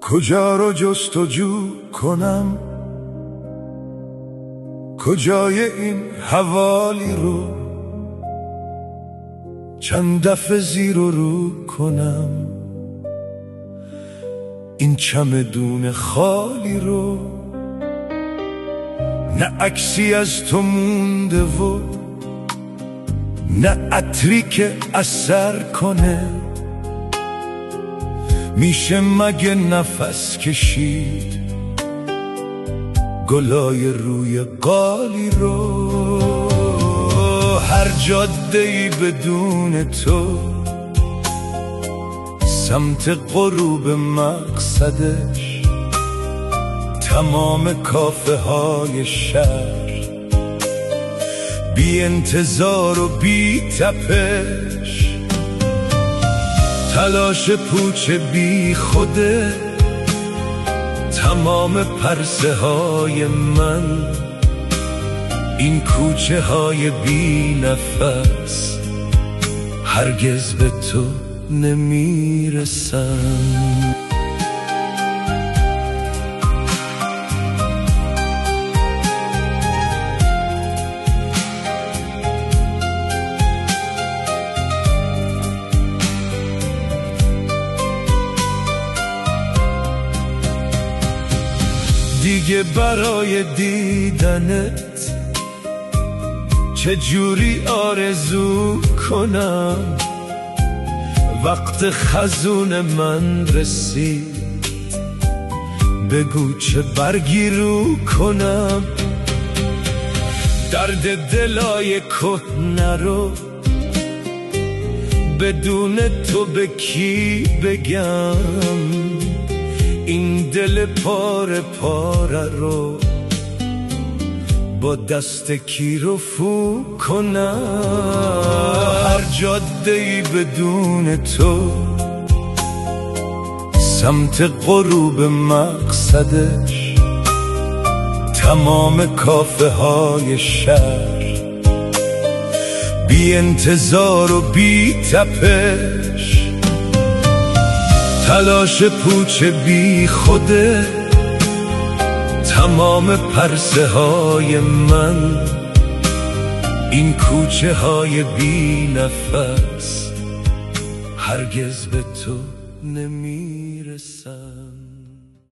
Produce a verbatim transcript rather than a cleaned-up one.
کجا رو جستجو کنم، کجای این حوالی رو چند دفعه زیر و رو کنم، این چمدون خالی رو. نه عکسی از تو مونده و نه عطری که اثر کنه، میشه مگه نفس کشید گلای روی قالی رو؟ هر جاده‌ای بدون تو سمت غروب مقصدش، تمام کافه های شهر بی انتظار و بی تپش، تلاش پوچ بی خوده تمام پرسه های من، این کوچه های بی نفس هرگز به تو نمیرسن. دیگه برای دیدنت چجوری آرزو کنم، وقت خزون من رسید بگو چه برگی رو کنم. درد دلای کهنه رو بدون تو به کی بگم، این دل پاره پاره رو با دست کی رفو کنم. هر جاده‌ای بدون تو سمت غروب مقصدش، تمام کافه های شهر بی انتظار و بی تپش، تلاش پوچ بی خوده تمام پرسه های من، این کوچه های بی نفس هرگز به تو نمیرسن.